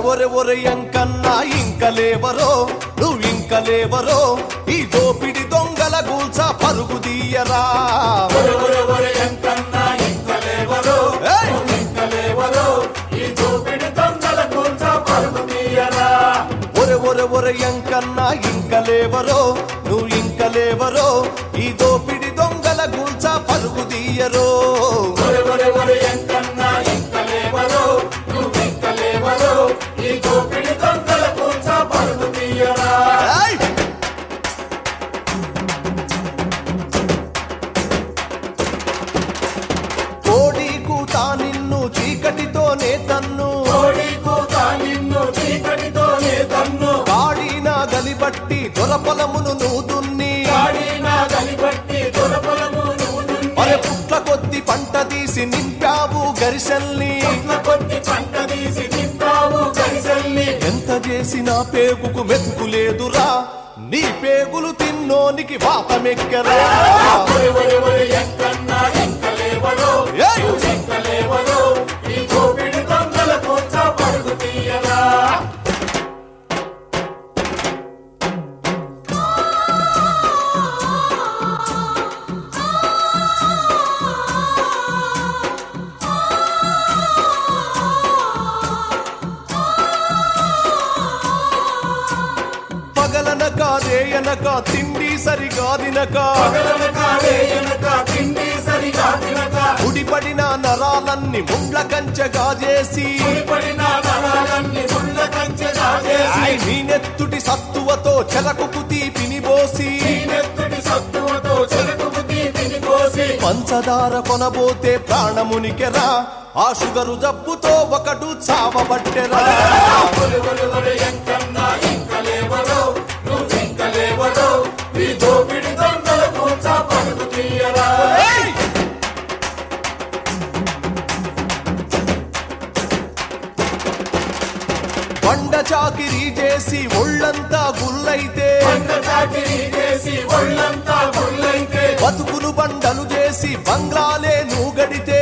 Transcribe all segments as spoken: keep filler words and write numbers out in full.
ఒరే ఒరే ఎంకన్నా ఇంకలేవరో నువ్వు ఇంకలేవరో ఈ దోపిడి దొంగల గూల్చ పరుగు తీయరా ఒరే ఒరే ఒరే ఎంకన్నా ఇంకలేవరో నువ్వు ఇంకలేవరో ఈ దోపిడి దొంగల గూల్చ పరుగు తీయరో కోడి కూత నిన్ను చీకటితోనే తన్ను కాడిన గలిబట్టి దొరపలమును నూదున్ని అరే పుట్ల కొద్ది పంట తీసి నింపావు గరిసెల్ని ఎంత చేసినా పేగుకు మెతుకులేదురా నీ పేగులు తిన్నోనికి వాతమెక్కరా పగలనక రేయనక తిండి సరిగాదినక ఉడిపడిన నరాలన్నీ ముండ్ల కంచెగా చేసి నీ నెత్తుటి సత్తువతో చెరకు తీపిని పోసి పంచదార కొనబోతే ప్రాణమునికెరా ఆ షుగరు జబ్బుతో ఒకడు చావబట్టెరా బండ చాకిరీ చేసి ఒళ్ళంతా గుల్లైతే బతుకులు బండలు చేసి బంగ్లాలే నూగడితే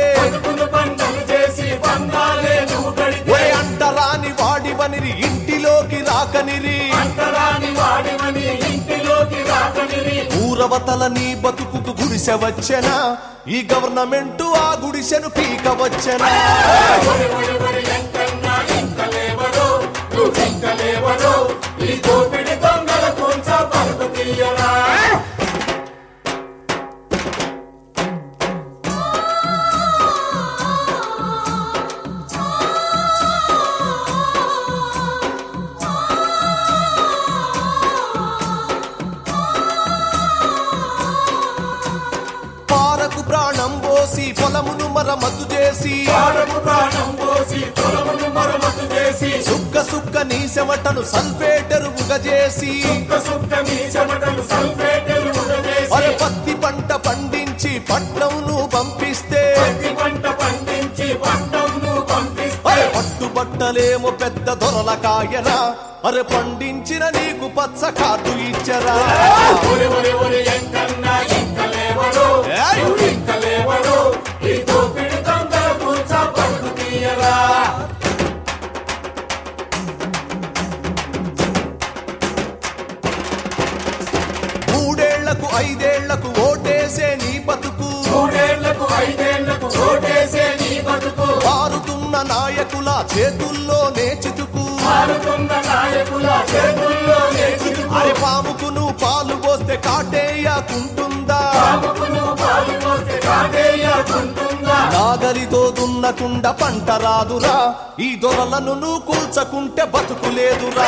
ఒరే అంటరాని వాడివనిరి ఇంటిలోకి రాకనిరి ఊరవతల నీ బతుకుకు గుడిసె వచ్చెనా ఈ గవర్నమెంట్ ఆ గుడిసెను పీక వచ్చెనా పారకు ప్రాణం పోసి పొలమును మరమతు చేసి సుక్క సుక్క నీ చెమటను సల్ఫేటెరువుగా చేసి అరే పత్తి పంట పండించి పట్నంను పంపిస్తే అరే పట్టుబట్టలేమో పెద్ద దొరల కాయరా అరే పండించిన నీకు పచ్చ కార్డు ఇచ్చరా మూడేళ్లకు ఐదేళ్లకు ఓటేసే నీ బతుకు మారుతున్న నాయకుల చేతుల్లోనే చితుకు అరే పాముకును పాలు పోస్తే కాటేయకుంటుందా నాగలితో దున్నకుండా పంట రాదురా ఈ దొరలను నువ్వు కూల్చకుంటే బతుకులేదురా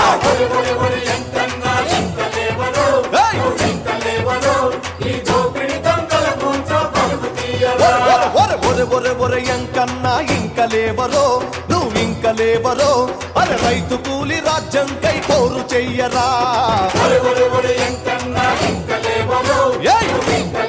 ఒరే ఒరే ఒరే ఎంకన్నా ఇంకలేవరో నువ్వు ఇంకలేవరో అరే రైతు కూలి రాజ్యం కై కోరు చెయ్యరా.